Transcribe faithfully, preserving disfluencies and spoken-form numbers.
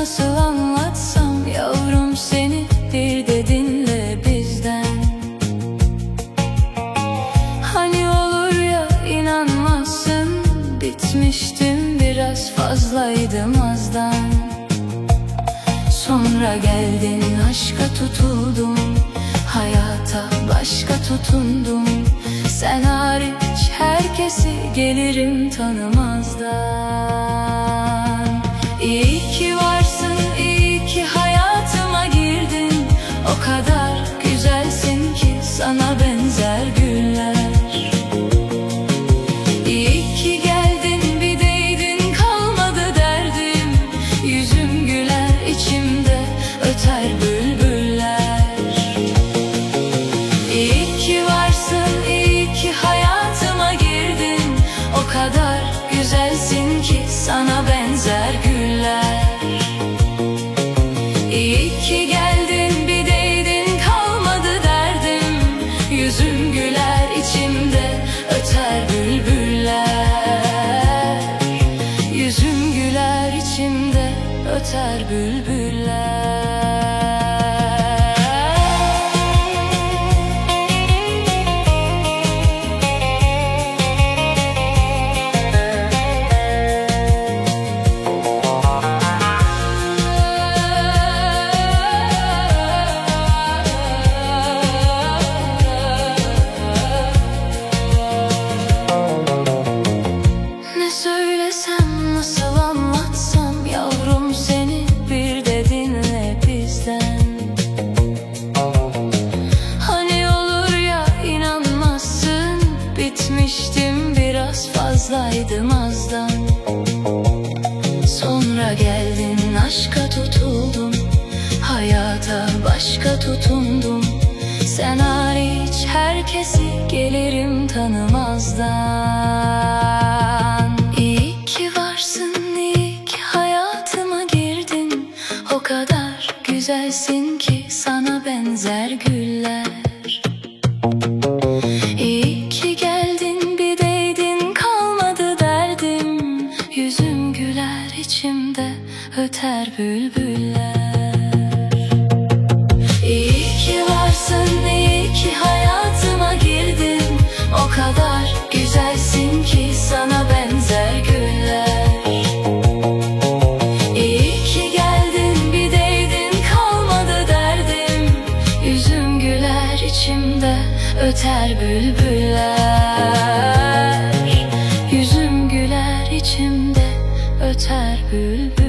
nasıl anlatsam yavrum seni, bir de dinle bizden. Hani olur ya inanmazsın, bitmiştim, biraz fazlaydım azdan. Sonra geldin, aşka tutuldum, hayata başka tutundum. Sen hariç herkesi gelirim tanımazdan. İyi ki varsın, iyi ki hayatıma girdin. O kadar güzelsin ki sana benzer güller. İyi ki geldin, bir değdin, kalmadı derdim. Yüzüm güler, içimde öter bülbüller. İyi ki varsın, iyi ki hayatıma girdin. O kadar güzelsin ki sana benzer güller. İyi ki geldin, bir değdin, kalmadı derdim. Yüzüm güler, içimde öter bülbüller. Yüzüm güler, içimde öter bülbüller. Bitmiştim, biraz fazlaydım azdan. Sonra geldin, aşka tutuldum, hayata başka tutundum. Sen hariç herkesi gelirim tanımazdan. İyi ki varsın, iyi ki hayatıma girdin. O kadar güzelsin ki sana benzer güller. İyi ki geldin, bir değdin, kalmadı derdim. Yüzüm güler, içimde öter bülbüller. İyi ki varsın, iyi ki hayatıma girdin. O kadar güzelsin ki sana benzer güller. İyi ki geldin, bir değdin, kalmadı derdim. Yüzüm güler, içimde öter bülbüller. Yüzüm güler, içimde öter bülbüller.